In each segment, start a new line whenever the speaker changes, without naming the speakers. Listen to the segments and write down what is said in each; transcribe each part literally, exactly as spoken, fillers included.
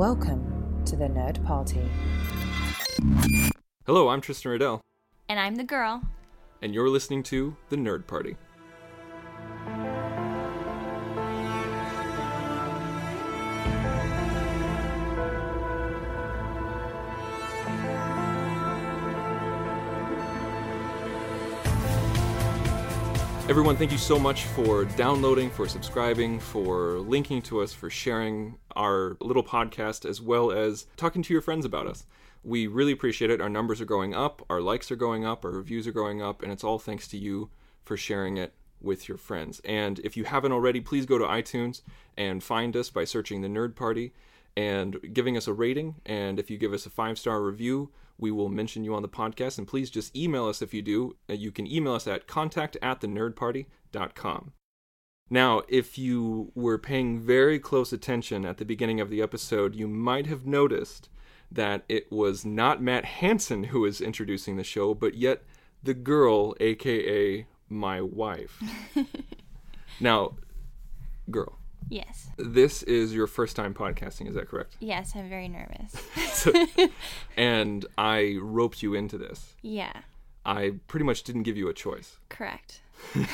Welcome to the Nerd Party.
Hello, I'm Tristan Riddell.
And I'm the girl.
And you're listening to The Nerd Party. Everyone, thank you so much for downloading, for subscribing, for linking to us, for sharing our little podcast, as well as talking to your friends about us. We really appreciate it. Our numbers are going up, our likes are going up, our reviews are going up, and it's all thanks to you for sharing it with your friends. And if you haven't already, please go to iTunes and find us by searching The Nerd Party and giving us a rating. And if you give us a five-star review, we will mention you on the podcast. And please just email us if you do. You can email us at contact at the nerd party dot com. Now, if you were paying very close attention at the beginning of the episode, you might have noticed that it was not Matt Hansen who was introducing the show, but yet the girl, a k a my wife. Now, girl.
Yes.
This is your first time podcasting, is that correct?
Yes, I'm very nervous.
so, and I roped you into this.
Yeah.
I pretty much didn't give you a choice.
Correct.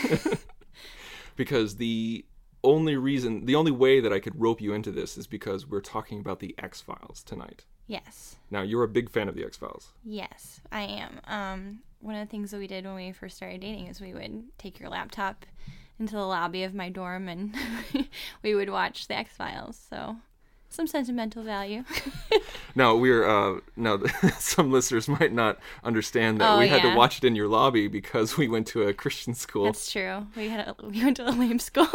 Because the only reason, the only way that I could rope you into this is because we're talking about the X-Files tonight.
Yes.
Now, you're a big fan of the X-Files.
Yes, I am. Um, one of the things that we did when we first started dating is we would take your laptop into the lobby of my dorm and we would watch the X-Files, so some sentimental value.
Now, we're, uh, now, some listeners might not understand that
oh,
we had
yeah.
to watch it in your lobby because we went to a Christian school.
That's true. We had a, we went to a lame school.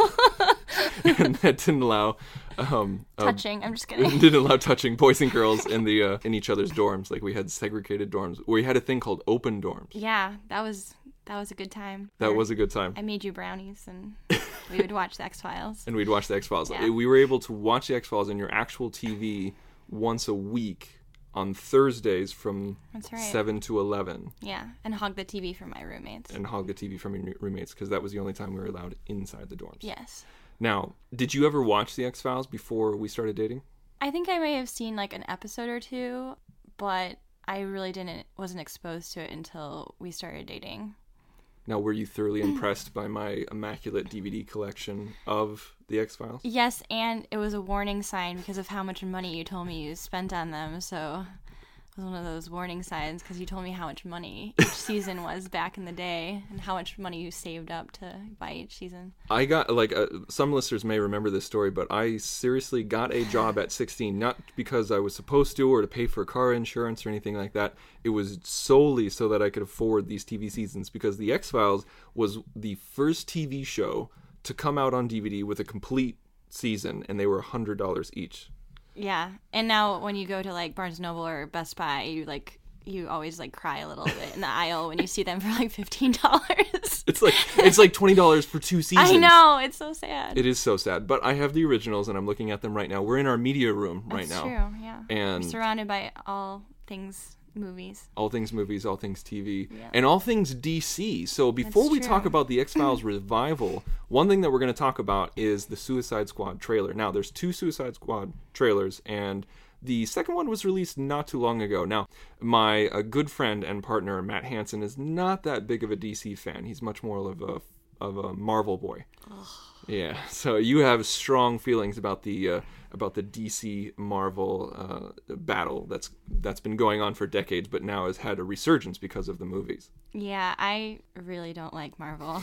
And that didn't allow um,
touching.
Um,
I'm just kidding.
Didn't allow touching boys and girls in the uh, in each other's dorms. Like, we had segregated dorms. We had a thing called open dorms.
Yeah, that was that was a good time.
That
Or,
was a good time.
I made you brownies, and we would watch the X-Files.
And we'd watch the X-Files.
Yeah.
We were able to watch the X-Files on your actual T V once a week on Thursdays from
That's right.
seven to eleven.
Yeah, and hog the T V from my roommates.
And hog the T V from your roommates, because that was the only time we were allowed inside the dorms.
Yes.
Now, did you ever watch the X-Files before we started dating?
I think I may have seen like an episode or two, but I really didn't wasn't exposed to it until we started dating.
Now, were you thoroughly impressed by my immaculate D V D collection of the X-Files?
Yes, and it was a warning sign because of how much money you told me you spent on them, so it was one of those warning signs because you told me how much money each season was back in the day and how much money you saved up to buy each season.
I got, like, uh, some listeners may remember this story, but I seriously got a job at sixteen, not because I was supposed to or to pay for car insurance or anything like that. It was solely so that I could afford these T V seasons, because the X-Files was the first T V show to come out on D V D with a complete season, and they were one hundred dollars each.
Yeah, and now when you go to like Barnes and Noble or Best Buy, you like you always like cry a little bit in the aisle when you see them for like fifteen dollars.
It's like it's like twenty dollars for two seasons.
I know, it's so sad.
It is so sad, but I have the originals and I'm looking at them right now. We're in our media room right
That's
now.
True, yeah.
And
we're surrounded by all things movies.
All things movies, all things T V,
yeah.
and all things D C. So before
That's
we
true.
talk about the X-Files revival, one thing that we're going to talk about is the Suicide Squad trailer. Now, there's two Suicide Squad trailers, and the second one was released not too long ago. Now, my uh, good friend and partner, Matt Hansen, is not that big of a D C fan. He's much more of a of a Marvel boy.
Ugh.
Yeah, so you have strong feelings about the uh, about the D C Marvel uh, battle that's that's been going on for decades, but now has had a resurgence because of the movies.
Yeah, I really don't like Marvel.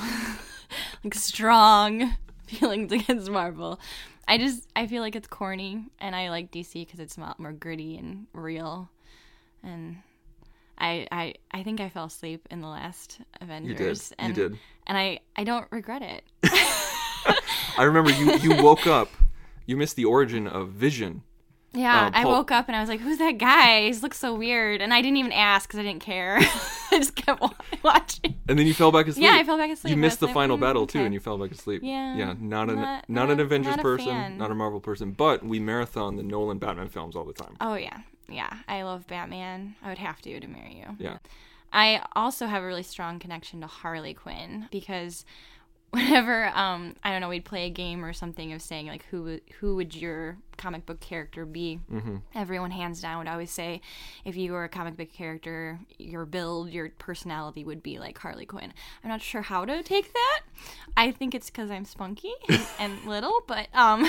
Like strong feelings against Marvel. I just I feel like it's corny, and I like D C because it's a lot more gritty and real. And I I I think I fell asleep in the last Avengers.
You did.
And,
you did.
And I I don't regret it.
I remember you, you woke up, you missed the origin of Vision.
Yeah,
uh,
I
Paul-
woke up and I was like, who's that guy? He looks so weird. And I didn't even ask because I didn't care. I just kept watching.
And then you fell back asleep.
Yeah, I fell back asleep.
You
I
missed
was
the
like,
final
mm,
battle,
okay.
too, and you fell back asleep.
Yeah.
Yeah, not, an,
Not-
not,
not-
an Avengers
not a
person,
fan.
not a Marvel person, but we marathon the Nolan Batman films all the time.
Oh, yeah. Yeah, I love Batman. I would have to to marry you.
Yeah.
I also have a really strong connection to Harley Quinn because whenever um I don't know, we'd play a game or something of saying like who would who would your comic book character be, mm-hmm. everyone hands down would always say if you were a comic book character, your build, your personality would be like Harley Quinn. I'm not sure how to take that. I think it's because I'm spunky and, and little, but um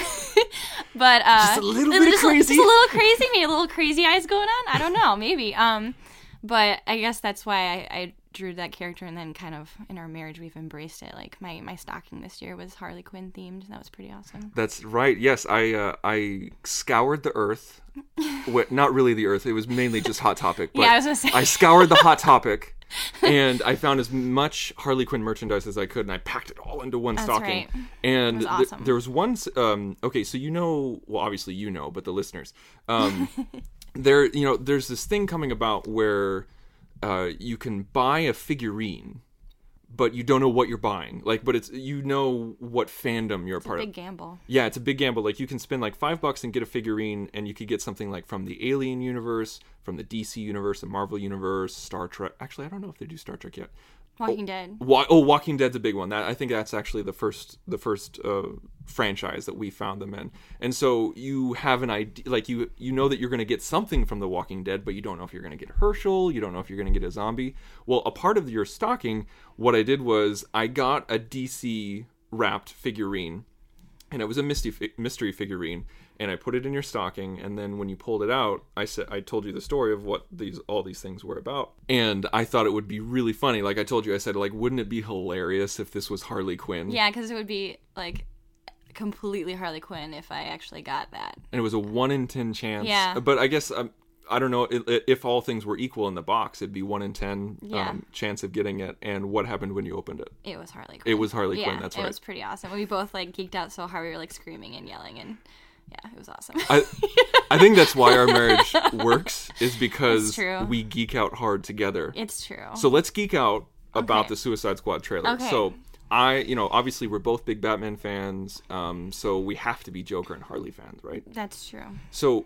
but uh
just a little bit
just,
crazy,
just a little crazy, maybe a little crazy eyes going on. I don't know, maybe um but I guess that's why I, I drew that character, and then kind of in our marriage we've embraced it. Like my, my stocking this year was Harley Quinn themed, and that was pretty awesome.
That's right. Yes, I uh, I scoured the earth. Well, not really the earth. It was mainly just Hot Topic. But
yeah, I was gonna say.
I scoured the Hot Topic, and I found as much Harley Quinn merchandise as I could, and I packed it all into one
That's
stocking.
Right.
And
was awesome.
th- there was one. Um, okay, so you know, well, obviously you know, but the listeners, um, there, you know, there's this thing coming about where. Uh, you can buy a figurine, but you don't know what you're buying. Like, but it's you know what fandom you're
it's
a part
a big
of.
gamble.
Yeah, it's a big gamble. Like, you can spend like five bucks and get a figurine, and you could get something like from the Alien universe, from the D C universe, the Marvel universe, Star Trek. Actually, I don't know if they do Star Trek yet.
Walking
oh,
Dead.
Wa- oh, Walking Dead's a big one. That I think that's actually the first the first uh, franchise that we found them in. And so you have an idea, like you you know that you're going to get something from The Walking Dead, but you don't know if you're going to get Herschel. You don't know if you're going to get a zombie. Well, a part of your stocking, what I did was I got a D C wrapped figurine, and it was a mystery fi- mystery figurine. And I put it in your stocking, and then when you pulled it out, I said I told you the story of what these all these things were about. And I thought it would be really funny. Like I told you, I said, like, wouldn't it be hilarious if this was Harley Quinn?
Yeah, because it would be like completely Harley Quinn if I actually got that.
And it was a one in ten chance.
Yeah.
But I guess um, I don't know if, if all things were equal in the box, it'd be one in ten
Yeah.
um, chance of getting it. And what happened when you opened it?
It was Harley Quinn.
It was Harley
yeah,
Quinn. That's right.
It was pretty awesome. We both like geeked out so hard we were like screaming and yelling and. Yeah, it was awesome.
I, I think that's why our marriage works, is because
true.
we geek out hard together.
It's true.
So let's geek out about
Okay.
the Suicide Squad trailer.
Okay.
So I, you know, obviously we're both big Batman fans, um, so we have to be Joker and Harley fans, right?
That's true.
So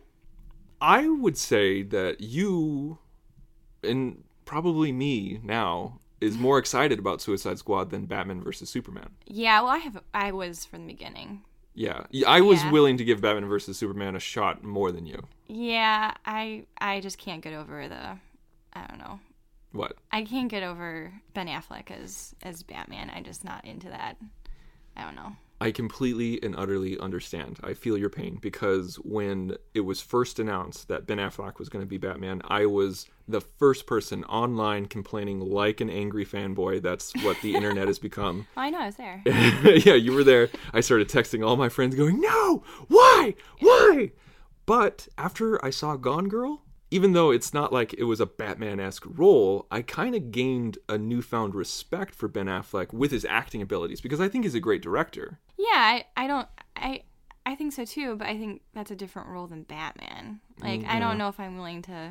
I would say that you, and probably me now, is more excited about Suicide Squad than Batman versus Superman.
Yeah, well, I have. I was from the beginning.
Yeah, I was
Yeah.
willing to give Batman versus Superman a shot more than you.
Yeah, I I just can't get over the. I don't know.
What?
I can't get over Ben Affleck as as Batman. I'm just not into that. I don't know.
I completely and utterly understand. I feel your pain, because when it was first announced that Ben Affleck was going to be Batman, I was the first person online complaining like an angry fanboy. That's what the internet has become.
Oh, I know, I was there.
Yeah, you were there. I started texting all my friends going, no, why? Why? But after I saw Gone Girl, even though it's not like it was a Batman-esque role, I kind of gained a newfound respect for Ben Affleck with his acting abilities, because I think he's a great director.
Yeah, I, I don't I I think so too, but I think that's a different role than Batman. Like
Mm,
I
yeah.
don't know if I'm willing to.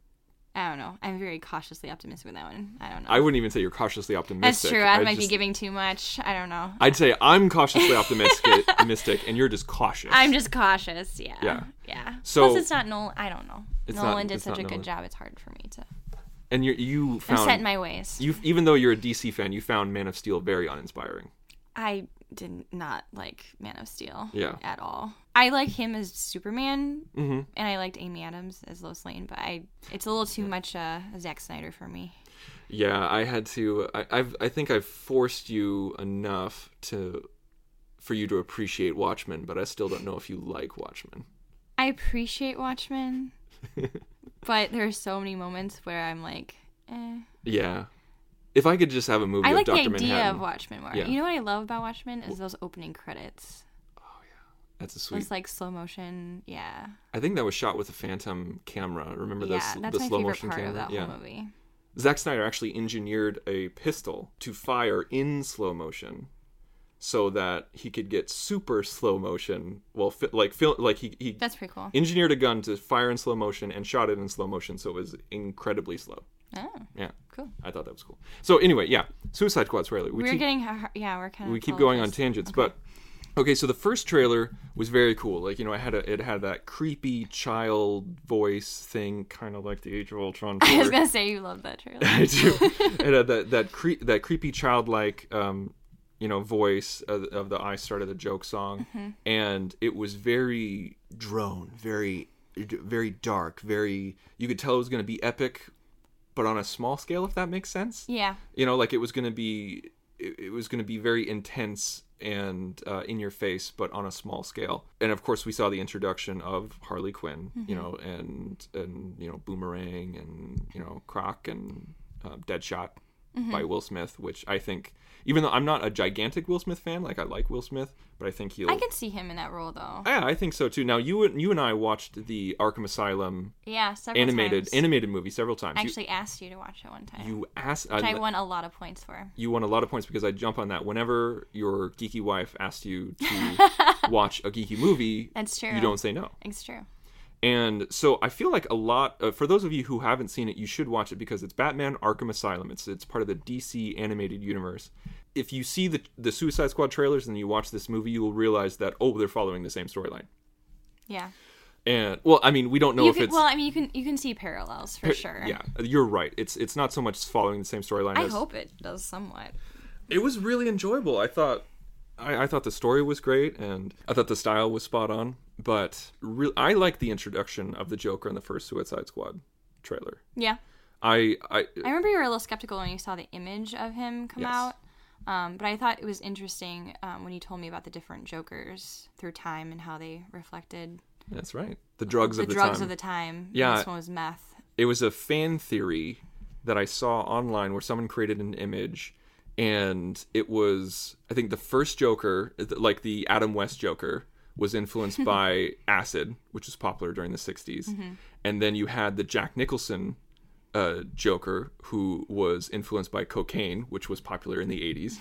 I don't know. I'm very cautiously optimistic with that one. I don't know.
I wouldn't even say you're cautiously optimistic.
That's true. I
I'd
might
just-
be giving too much. I don't know.
I'd say I'm cautiously optimistic, optimistic, and you're just cautious.
I'm just cautious. Yeah.
Yeah.
Yeah.
So-
Plus, it's not Nolan. I don't know.
It's
Nolan
not-
did
it's
such
not
a
Nolan.
good job. It's hard for me to.
And you you
I'm
found
set in my ways.
you even though you're a D C fan, you found Man of Steel very uninspiring.
I did not like Man of Steel.
Yeah.
At all. I like him as Superman,
Mm-hmm.
and I liked Amy Adams as Lois Lane, but I it's a little too much uh, Zack Snyder for me.
Yeah, I had to. I, I've. I think I've forced you enough to, for you to appreciate Watchmen, but I still don't know if you like Watchmen.
I appreciate Watchmen, but there are so many moments where I'm like, eh.
Yeah, if I could just have a movie
I
of
like the
Doctor
idea
Manhattan,
of Watchmen more.
Yeah.
You know what I love about Watchmen is those opening credits.
that's a sweet.
Those like slow motion, yeah.
I think that was shot with a Phantom camera. Remember
Yeah,
the,
that's
the
my
slow
favorite
motion
part
camera?
of that
yeah.
whole movie.
Zack Snyder actually engineered a pistol to fire in slow motion, so that he could get super slow motion. Well, fi- like fil- like he he
That's pretty cool.
engineered a gun to fire in slow motion and shot it in slow motion, so it was incredibly slow.
Oh,
Yeah,
cool.
I thought that was cool. So anyway, yeah, Suicide Squad trailer. We
We're
keep,
getting, yeah, we're kind of.
we keep going on tangents, but okay. So the first trailer was very cool. Like, you know, it had a, it had that creepy child voice thing, kind of like the Age of Ultron.
I was
trailer.
gonna say you love that trailer.
I do. It had that that cre- that creepy childlike um, you know, voice of, of the I Started the Joke song. Mm-hmm. And it was very drone, very, very dark, very, you could tell it was going to be epic, but on a small scale, if that makes sense.
Yeah.
You know, like it was going to be, it, it was going to be very intense and uh, in your face, but on a small scale. And of course, we saw the introduction of Harley Quinn, mm-hmm. you know, and, and, you know, Boomerang and, you know, Croc and uh, Deadshot mm-hmm. by Will Smith, which I think, even though I'm not a gigantic Will Smith fan, like I like Will Smith, but I think he'll...
I can see him in that role, though.
Yeah, I think so, too. Now, you and, you and I watched the Arkham Asylum
yeah, several
animated
times.
animated movie several times.
I actually you, asked you to watch it one time.
You asked...
Which
uh,
I won a lot of points for.
You won a lot of points because I jump on that. Whenever your geeky wife asks you to watch a geeky movie,
That's true.
You don't say no.
It's true.
And so I feel like a lot, uh, for those of you who haven't seen it, you should watch it because it's Batman Arkham Asylum. It's it's part of the D C animated universe. If you see the the Suicide Squad trailers and you watch this movie, you will realize that, oh, they're following the same storyline.
Yeah.
And, well, I mean, we don't know
you
if
can,
it's...
Well, I mean, you can you can see parallels, for
par-
sure.
Yeah, you're right. It's it's not so much following the same storyline
I
as...
hope it does somewhat.
It was really enjoyable. I thought... I, I thought the story was great, and I thought the style was spot on. But re- I like the introduction of the Joker in the first Suicide Squad trailer.
Yeah.
I, I
I remember you were a little skeptical when you saw the image of him come
Yes.
out. Um, but I thought it was interesting um, when you told me about the different Jokers through time and how they reflected
That's right. The drugs
the
of the
drugs
time.
of the time.
Yeah.
This one was meth.
It was a fan theory that I saw online where someone created an image, and it was, I think the first Joker, like the Adam West Joker, was influenced by acid, which was popular during the sixties. Mm-hmm. And then you had the Jack Nicholson uh, Joker, who was influenced by cocaine, which was popular in the eighties.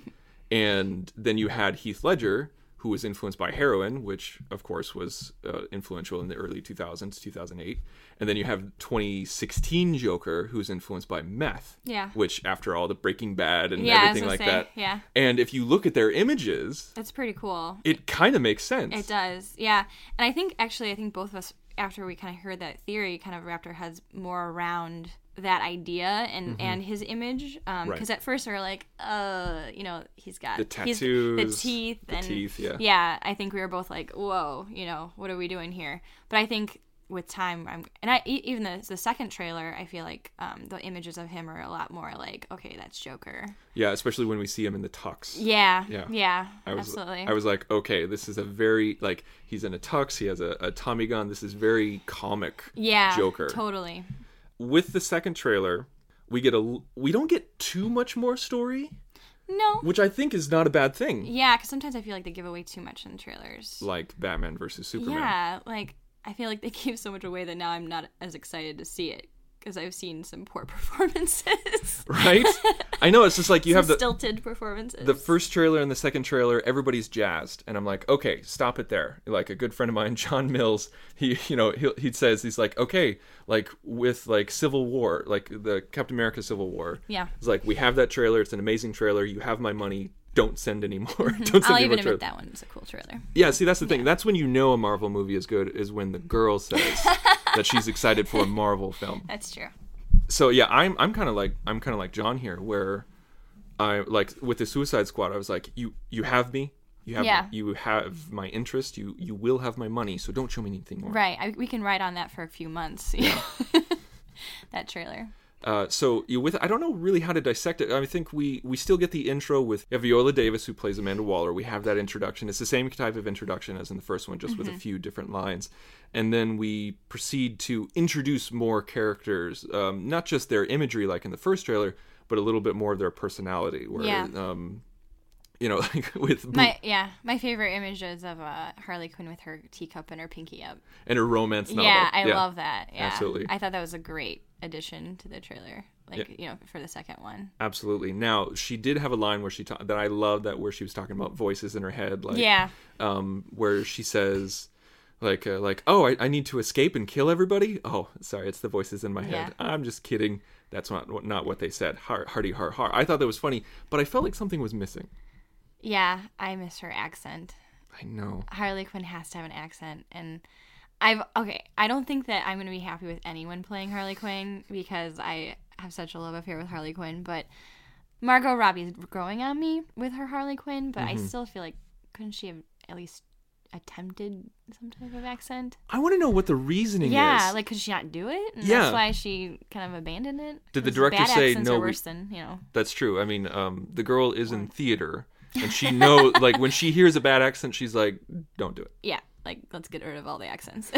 And then you had Heath Ledger, who was influenced by heroin, which, of course, was uh, influential in the early two thousands, two thousand eight. And then you have twenty sixteen Joker, who's influenced by meth.
Yeah.
Which, after all, the Breaking Bad and
Yeah, I was
everything
gonna
like
say,
that.
yeah.
And if you look at their images,
It's pretty cool.
it kind of makes sense.
It does, yeah. And I think, actually, I think both of us, after we kind of heard that theory, kind of wrapped our heads more around that idea and,
Mm-hmm.
and his image. Because um,
Right.
at first we were like, uh, you know, he's got
The
he's-
tattoos,
the teeth.
the
and,
teeth, yeah.
Yeah, I think we were both like, whoa, you know, what are we doing here? But I think with time, I'm, and I e- even the, the second trailer, I feel like um, the images of him are a lot more like, okay, that's Joker.
Yeah, especially when we see him in the tux.
Yeah,
Yeah.
yeah,
I was,
absolutely.
I was like, okay, this is a very, like, he's in a tux, he has a, a Tommy gun, this is very comic
yeah,
Joker.
totally.
With the second trailer, we get a, we don't get too much more story,
No.
which I think is not a bad thing.
Yeah, because sometimes I feel like they give away too much in trailers.
Like Batman versus Superman.
Yeah, like I feel like they gave so much away that now I'm not as excited to see it because I've seen some poor performances.
Right? I know, it's just like you
Some
have the
stilted performances.
the first trailer and the second trailer, everybody's jazzed, and I'm like, okay, stop it there. Like a good friend of mine, John Mills, he, you know, he he says he's like, okay, like with like Civil War, like the Captain America Civil War.
Yeah.
It's like we have that trailer. It's an amazing trailer. You have my money. Don't send any more. Don't send
I'll
any
even
more trailers.
admit that one was a cool trailer.
Yeah, see, that's the thing. That's when you know a Marvel movie is good, is when the girl says that she's excited for a Marvel film.
That's true.
So yeah, I'm I'm kind of like I'm kind of like John here, where I like with the Suicide Squad, I was like, you you have me, you have
Yeah.
you have my interest, you you will have my money, so don't show me anything more.
Right. I, we can ride on that for a few months. Yeah. That trailer.
Uh, so you with I don't know really how to dissect it. I think we we still get the intro with Viola Davis, who plays Amanda Waller. We have that introduction. It's the same type of introduction as in the first one, just
Mm-hmm.
with a few different lines. And then we proceed to introduce more characters, um, not just their imagery like in the first trailer, but a little bit more of their personality. Where,
Yeah.
um, you know, like with
My yeah, my favorite image is of uh, Harley Quinn with her teacup and her pinky up.
and a romance novel.
Yeah, I love that. Yeah,
Absolutely.
I thought that was a great addition to the trailer. Like
Yeah.
you know, for the second one.
Absolutely. Now she did have a line where she ta- that I love that where she was talking about voices in her head, like
Yeah.
um, where she says, like, uh, like, oh, I, I need to escape and kill everybody. Oh, sorry, it's the voices in my head.
Yeah.
I'm just kidding. That's not not what they said. Har, hardy har har. I thought that was funny, but I felt like something was missing.
Yeah, I miss her accent.
I know.
Harley Quinn has to have an accent, and I've okay. I don't think that I'm going to be happy with anyone playing Harley Quinn because I have such a love affair with Harley Quinn. But Margot Robbie's growing on me with her Harley Quinn, but mm-hmm. I still feel like, couldn't she have at least attempted some type of accent?
I want to know what the reasoning
yeah,
is.
Yeah, like, could she not do it? And
yeah.
That's why she kind of abandoned it?
Did the director say, no,
are worse than, you know.
That's true. I mean, um, the girl is in theater, and she knows, like, when she hears a bad accent, she's like, don't do it.
Yeah, like, let's get rid of all the accents.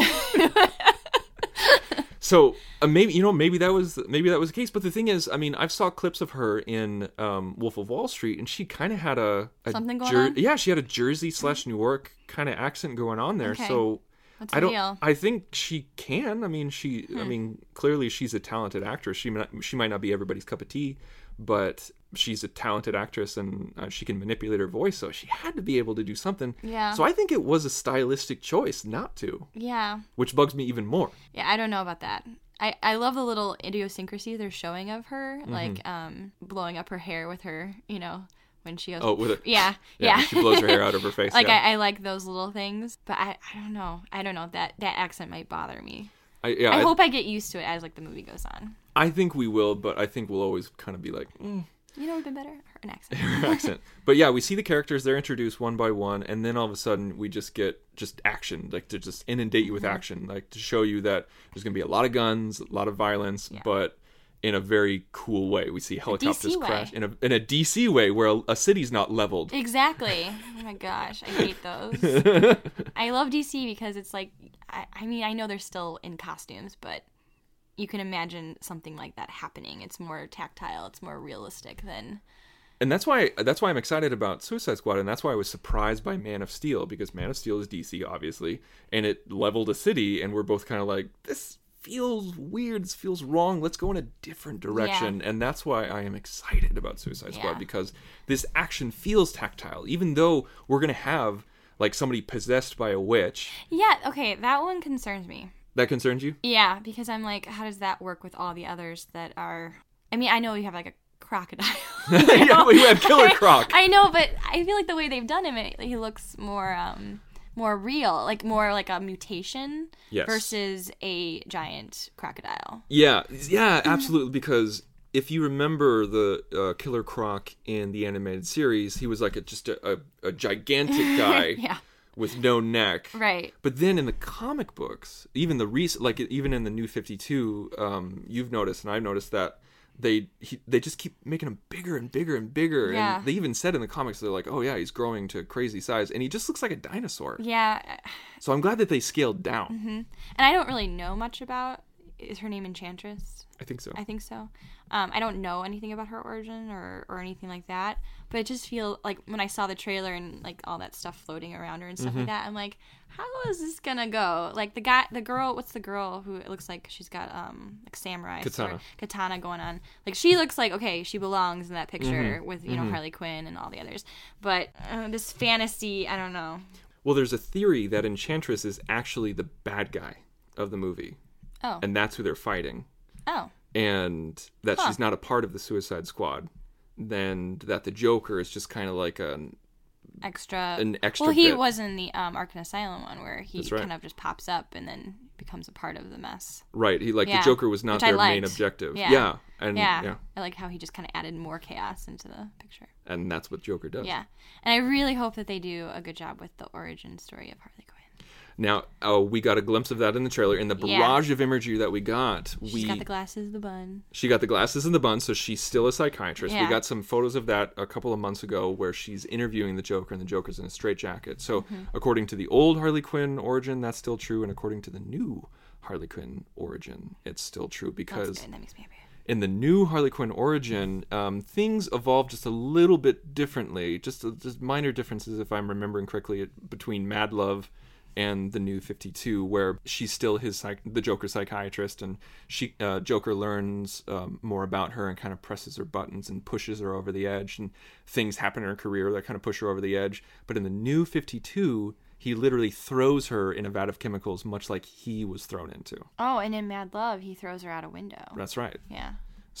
So uh, maybe you know maybe that was maybe that was the case, but the thing is, I mean, I've saw clips of her in um, Wolf of Wall Street, and she kind of had a, a
something going
Jer-
on.
Yeah, she had a Jersey slash New York kind of accent going on there.
Okay.
So
What's
I don't.
deal?
I think she can. I mean, she. Hmm. I mean, clearly she's a talented actress. She might she might not be everybody's cup of tea, but she's a talented actress, and uh, she can manipulate her voice. So she had to be able to do something.
Yeah.
So I think it was a stylistic choice not to.
Yeah.
Which bugs me even more.
Yeah, I don't know about that. I, I love the little idiosyncrasy they're showing of her, mm-hmm. like um, blowing up her hair with her, you know, when she goes.
Oh, with it.
Yeah,
yeah.
yeah.
She blows her hair out of her face.
Like
yeah.
I, I like those little things, but I, I don't know. I don't know that that accent might bother me.
I, yeah,
I,
I
hope I get used to it as like the movie goes on.
I think we will, but I think we'll always kind of be like, mm.
you know, what'd been better? An accent.
Her accent. But yeah, we see the characters, they're introduced one by one, and then all of a sudden we just get just action, like to just inundate you with mm-hmm. action, like to show you that there's going to be a lot of guns, a lot of violence, yeah. but in a very cool way. We see helicopters crash in a in a D C way where a, a city's not leveled.
Exactly. Oh my gosh, I hate those. I love D C because it's like, I, I mean, I know they're still in costumes, but you can imagine something like that happening. It's more tactile. It's more realistic than...
And that's why that's why I'm excited about Suicide Squad, and that's why I was surprised by Man of Steel, because Man of Steel is D C, obviously, and it leveled a city, and we're both kind of like, this feels weird, this feels wrong, let's go in a different direction. Yeah. And that's why I am excited about Suicide Squad, yeah. because this action feels tactile, even though we're going to have, like, somebody possessed by a witch.
Yeah, okay, that one concerns me.
That concerns you?
Yeah, because I'm like, how does that work with all the others that are... I mean, I know you have, like, a crocodile.
Yeah, we have Killer Croc.
I, I know, but I feel like the way they've done him, it, he looks more um, more real, like more like a mutation
yes.
versus a giant crocodile.
Yeah, yeah, absolutely, because if you remember the uh, Killer Croc in the animated series, he was like a, just a, a, a gigantic guy.
Yeah.
With no neck,
right?
But then in the comic books, even the recent, like even in the New fifty-two, um, you've noticed, and I've noticed that they he, they just keep making him bigger and bigger and bigger.
Yeah.
And they even said in the comics, they're like, oh yeah, he's growing to crazy size, and he just looks like a dinosaur.
Yeah.
So I'm glad that they scaled down.
Mm-hmm. And I don't really know much about. Is her name Enchantress?
I think so.
I think so. Um, I don't know anything about her origin or, or anything like that, but it just feels like when I saw the trailer and like all that stuff floating around her and stuff mm-hmm. like that, I'm like, how is this gonna go? Like the guy, the girl, what's the girl who it looks like she's got um like samurai
katana,
sword, katana going on? Like she looks like okay, she belongs in that picture
mm-hmm.
with you know
mm-hmm.
Harley Quinn and all the others, but uh, this fantasy, I don't know.
Well, there's a theory that Enchantress is actually the bad guy of the movie.
Oh.
And that's who they're fighting.
Oh.
And that
huh.
she's not a part of the Suicide Squad. Then that the Joker is just kind of like an
extra.
An extra.
Well, he
bit.
was in the um, Arkham Asylum one where he
right.
kind of just pops up and then becomes a part of the mess.
Right. He like
yeah.
the Joker was not
Which
their
I
main
liked.
objective.
Yeah.
Yeah. And
yeah.
yeah.
I like how he just kind of added more chaos into the picture.
And that's what Joker does.
Yeah. And I really hope that they do a good job with the origin story of Harley Quinn.
Now, uh, we got a glimpse of that in the trailer. In the barrage
yeah.
of imagery that we got,
She's
we
got the glasses, the bun.
She got the glasses and the bun, so she's still a psychiatrist.
Yeah.
We got some photos of that a couple of months ago where she's interviewing the Joker, and the Joker's in a straitjacket. So,
mm-hmm.
according to the old Harley Quinn origin, that's still true, and according to the new Harley Quinn origin, it's still true because
That's good. That makes me happy.
In the new Harley Quinn origin, um, things evolved just a little bit differently, just just minor differences, if I'm remembering correctly, between Mad Love and the New fifty-two, where she's still his psych- the Joker psychiatrist, and she uh, Joker learns um, more about her and kind of presses her buttons and pushes her over the edge, and things happen in her career that kind of push her over the edge. But in the New fifty-two, he literally throws her in a vat of chemicals, much like he was thrown into.
Oh, and in Mad Love, he throws her out a window.
That's right.
Yeah.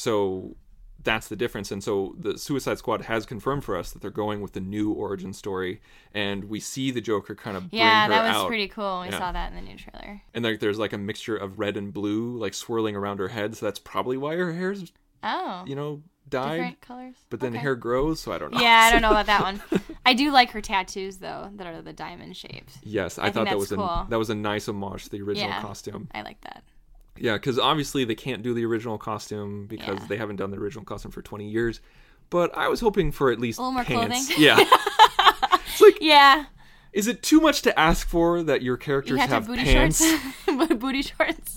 So that's the difference. And so the Suicide Squad has confirmed for us that they're going with the new origin story, and we see the Joker kind of bring
yeah,
her
that was
out.
pretty cool. We
yeah.
saw that in the new trailer.
And like there's like a mixture of red and blue like swirling around her head, so that's probably why her hair's
oh
you know dyed.
Different colors.
But then
Okay.
hair grows, so I don't know.
Yeah, I don't know about that one. I do like her tattoos though, that are the diamond shapes.
Yes, I,
I
thought
think
that was
that's
a
cool.
that was a nice homage to the original
Yeah.
costume.
I like that.
Yeah, because obviously they can't do the original costume because
Yeah.
they haven't done the original costume for twenty years. But I was hoping for at least
A little more
pants.
clothing.
Yeah. It's like,
Yeah.
is it too much to ask for that your
You
characters
have to
have
have booty
pants?
shorts. Booty shorts.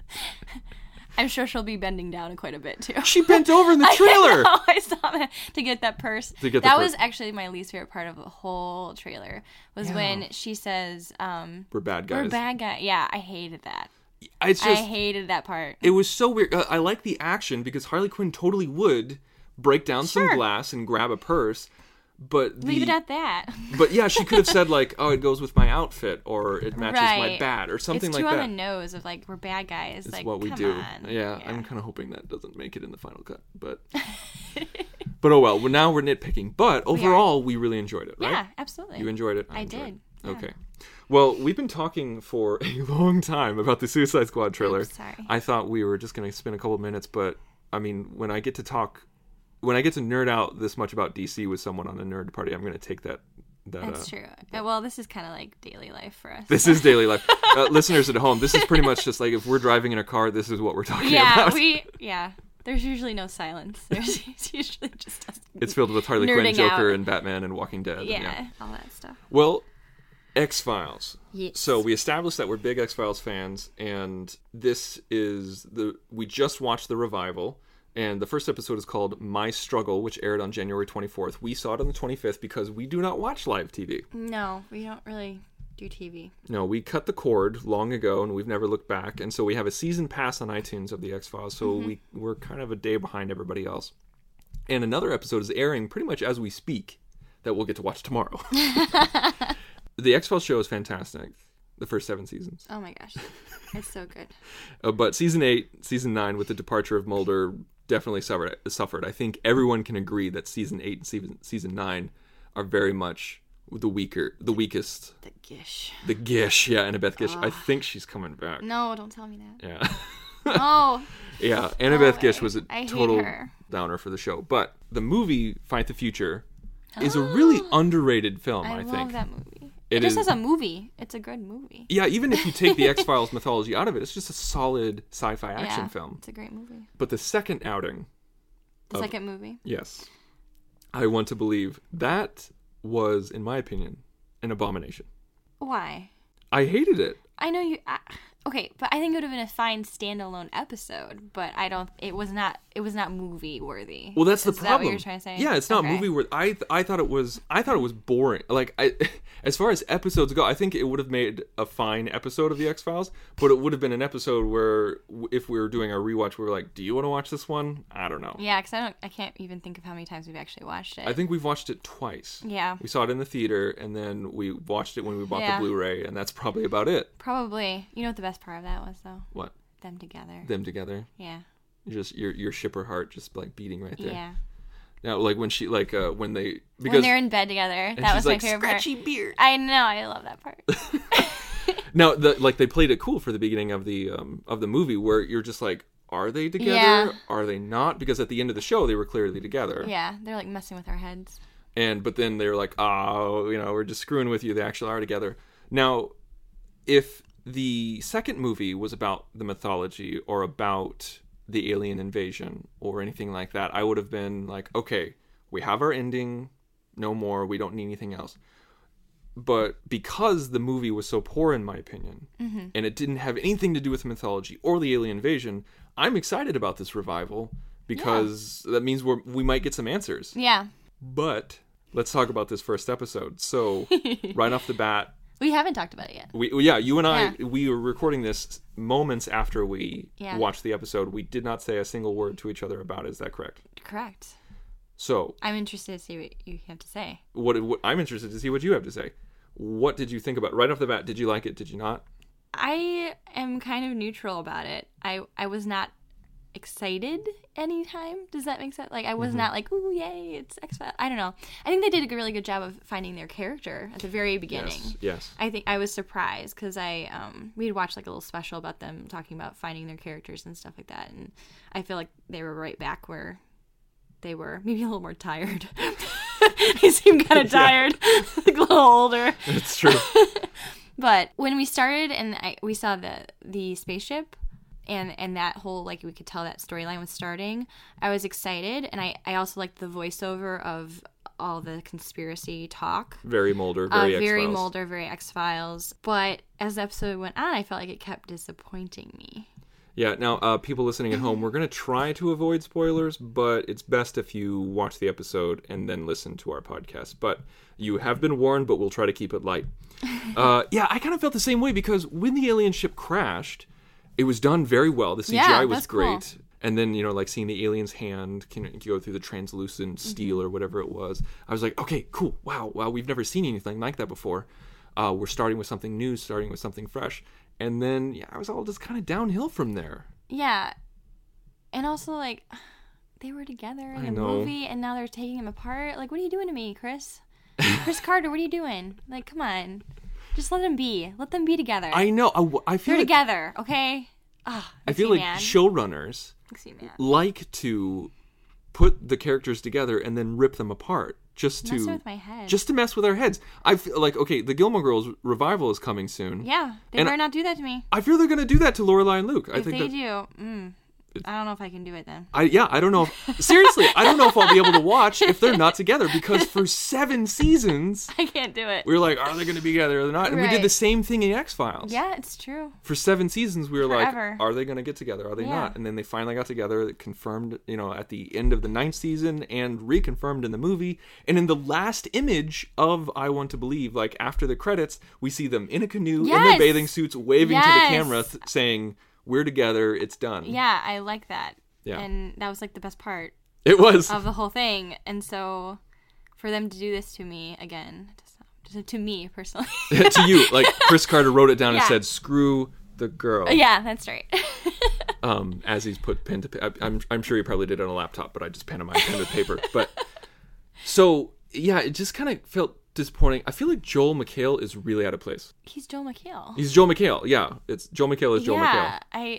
I'm sure she'll be bending down quite a bit too.
She bent over in the trailer.
I know, I saw that to get that purse.
To get the
that
purse.
was actually my least favorite part of the whole trailer. Was
Yeah.
when she says, um,
We're bad guys.
"We're bad guy." Yeah, I hated that.
It's
I
just
hated that part.
it was so weird. Uh, I like the action because Harley Quinn totally would break down some
Sure.
glass and grab a purse. But the,
Leave it at that.
But yeah, she could have said like, "Oh, it goes with my outfit," or "It matches my
Right.
bat," or something
it's
like
too
that.
on the nose of like we're bad guys.
It's
like
what we
come
do.
on.
Yeah, I'm kind of hoping that doesn't make it in the final cut, but but oh well. Well, now we're nitpicking. But overall, we, really enjoyed it, right?
Yeah, absolutely.
You enjoyed it.
I
enjoyed
did,
it.
yeah.
Okay. Well, we've been talking for a long time about the Suicide Squad trailer.
Oops, sorry.
I thought we were just going to spend a couple minutes, but I mean, when I get to talk, when I get to nerd out this much about D C with someone on a nerd party, I'm going to take that. that
That's
uh,
true. Uh, Well, this is kind of like daily life for us.
This is daily life. Uh, listeners at home, this is pretty much just like if we're driving in a car, this is what we're talking
yeah,
about.
we yeah. There's usually no silence. There's it's usually just us.
It's filled with Harley Quinn,
nerding
Joker,
out.
and Batman and Walking Dead.
Yeah,
Yeah.
all that stuff.
Well, X-Files.
Yes.
So we established that we're big X-Files fans, and this is the we just watched the revival, and the first episode is called My Struggle, which aired on January twenty-fourth. We saw it on the twenty-fifth because we do not watch live T V.
No, we don't really do T V.
No, we cut the cord long ago, and we've never looked back, and so we have a season pass on iTunes of the X-Files, so
Mm-hmm.
we, we're kind of a day behind everybody else. And another episode is airing pretty much as we speak that we'll get to watch tomorrow. The X-Files show is fantastic. The first seven seasons.
Oh my gosh, it's so good.
Uh, but season eight, season nine, with the departure of Mulder, definitely suffered. Suffered. I think everyone can agree that season eight and season season nine are very much the weaker, the weakest.
The Gish.
The Gish, yeah, Annabeth Gish. I think she's coming back.
No, don't tell me that.
Yeah,
No.
yeah. Annabeth
No
Gish
way.
was a
I hate
total
her.
downer for the show. But the movie Fight the Future is a really underrated film. I,
I, love
think.
that movie.
It
It, just
is-
as a movie. It's a good movie.
Yeah, even if you take the X-Files mythology out of it, it's just a solid sci-fi action
yeah,
film.
It's a great movie.
But the second outing,
The
Of-
second movie.
yes, I want to believe that was, in my opinion, an abomination.
Why?
I hated it.
I know you. I, okay, but I think it would have been a fine standalone episode. But I don't. It was not. It was not movie worthy.
Well, that's the
Is
problem.
That what you're trying to say?
Yeah, it's not
Okay.
movie worth. I th- I thought it was. I thought it was boring. Like I, as far as episodes go, I think it would have made a fine episode of the X Files. But it would have been an episode where, w- if we were doing our rewatch, we were like, "Do you want to watch this one?" I don't know.
Yeah, because I don't. I can't even think of how many times we've actually watched it.
I think we've watched it twice.
Yeah,
We saw it in the theater, and then we watched it when we bought
Yeah.
the Blu-ray, and that's probably about it.
probably. You know what the best part of that was though?
What?
Them together.
Them together.
Yeah.
You just your your shipper heart just like beating right there.
Yeah.
Now, like when she like uh when they because
When they're in bed together,
and
that
she's
was
like,
my favorite
scratchy
part.
beard.
I know. I love that part.
Now, the, like they played it cool for the beginning of the um of the movie where you're just like, are they together?
Yeah.
Are they not? Because at the end of the show, they were clearly together.
Yeah, they're like messing with our heads.
And but then they're like, oh, you know, we're just screwing with you. They actually are together. Now, if the second movie was about the mythology or about the alien invasion or anything like that, I would have been like, okay, we have our ending, no more, we don't need anything else. But because the movie was so poor, in my opinion,
Mm-hmm.
and it didn't have anything to do with the mythology or the alien invasion, I'm excited about this revival because that means we're, we might get some answers.
Yeah.
But let's talk about this first episode. So, right off the bat,
We haven't talked about it yet.
we yeah, you and I,
Yeah.
we were recording this moments after we
Yeah.
watched the episode. We did not say a single word to each other about it. Is that correct?
Correct.
So,
I'm interested to see what you have to say.
what, what I'm interested to see what you have to say. What did you think about it? Right off the bat? Did you like it? Did you not?
I am kind of neutral about it. I I was not excited anytime. Does that make sense? Like I was
Mm-hmm.
not like, ooh, yay, it's X-Files. I don't know. I think they did a really good job of finding their character at the very beginning.
Yes. Yes.
I think I was surprised because I um we had watched like a little special about them talking about finding their characters and stuff like that, and I feel like they were right back where they were maybe a little more tired. They seem kind of tired, yeah. Like a little older.
It's true.
But when we started and I, we saw the the spaceship and, and that whole, like, we could tell that storyline was starting, I was excited. And I, I also liked the voiceover of all the conspiracy talk.
Very Mulder, very
uh,
X-Files.
Very Mulder, very X-Files. But as the episode went on, I felt like it kept disappointing me.
Yeah, now, uh, people listening at home, we're going to try to avoid spoilers, but it's best if you watch the episode and then listen to our podcast. But you have been warned, but we'll try to keep it light. Uh, yeah, I kind of felt the same way, because when the alien ship crashed, it was done very well. The C G I
yeah,
was
that's
great.
Cool. And
then, you know, like seeing the alien's hand can go through the translucent steel mm-hmm. or whatever it was. I was like, okay, cool. Wow, wow, we've never seen anything like that before. Uh, we're starting with something new, starting with something fresh. And then, yeah, I was all just kind of downhill from there.
Yeah. And also, like, they were together in
I
the
know.
movie, and now they're taking them apart. Like, what are you doing to me, Chris? Chris Carter, what are you doing? Like, come on. Just let them be. Let them be together.
I know. I, I feel
They're
like,
together, okay? Oh,
I feel like
mad.
showrunners like to put the characters together and then rip them apart. Just to,
with my head.
just to mess with our heads. I feel like, okay, the Gilmore Girls revival is coming soon.
Yeah, they
and
better
I,
not do that to me.
I fear they're going to do that to Lorelai and Luke.
If
I think
they
that,
do, mm, I don't know if I can do it then.
I yeah, I don't know. If, seriously, I don't know if I'll be able to watch if they're not together, because for seven seasons,
I can't do it.
we were like, are they going to be together or not? And
right.
we did the same thing in X-Files.
Yeah, it's true.
For seven seasons, we were
Forever.
like, are they going to get together? Are they
yeah.
not? And then they finally got together. It confirmed, you know, at the end of the ninth season and reconfirmed in the movie. And in the last image of I Want to Believe, like after the credits, we see them in a canoe,
yes.
in their bathing suits, waving
yes.
to the camera, th- saying, we're together, it's done.
Yeah, I like that.
Yeah.
And that was like the best part.
It was.
Of the whole thing. And so for them to do this to me again, to, to me personally.
To you. Like Chris Carter wrote it down
yeah.
and said, screw the girl.
Yeah, that's right.
um, as he's put pen to paper. I'm, I'm sure he probably did it on a laptop, but I just pantomimed pen to paper. But so, yeah, it just kind of felt disappointing. I feel like Joel McHale is really out of place.
He's Joel McHale.
He's Joel McHale. Yeah, it's Joel McHale is Joel
yeah,
McHale.
I,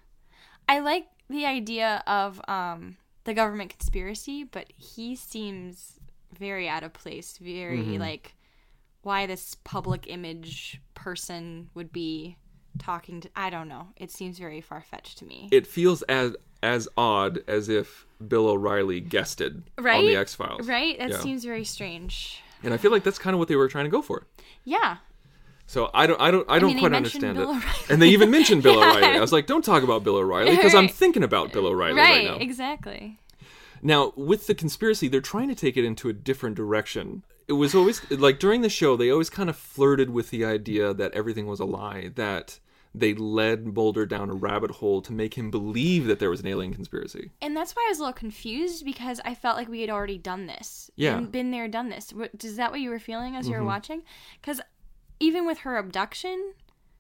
I like the idea of um, the government conspiracy, but he seems very out of place. Very mm-hmm. like why this public image person would be talking to. I don't know. It seems very far fetched to me.
It feels as as odd as if Bill O'Reilly guested
right?
on the X-Files.
Right. That
yeah.
seems very strange.
And I feel like that's kind of what they were trying to go for.
Yeah.
So I don't, I don't, I, I don't
mean,
quite understand
Bill
it.
O'Reilly.
And they even mentioned Bill
yeah.
O'Reilly. I was like, don't talk about Bill O'Reilly because
right.
I'm thinking about Bill O'Reilly right,
right
now.
Right, exactly.
Now, with the conspiracy, they're trying to take it into a different direction. It was always, like, during the show, they always kind of flirted with the idea that everything was a lie, that they led Mulder down a rabbit hole to make him believe that there was an alien conspiracy.
And that's why I was a little confused, because I felt like we had already done this.
Yeah.
And been there, done this. Is that what you were feeling as you
mm-hmm.
were watching? Because even with her abduction,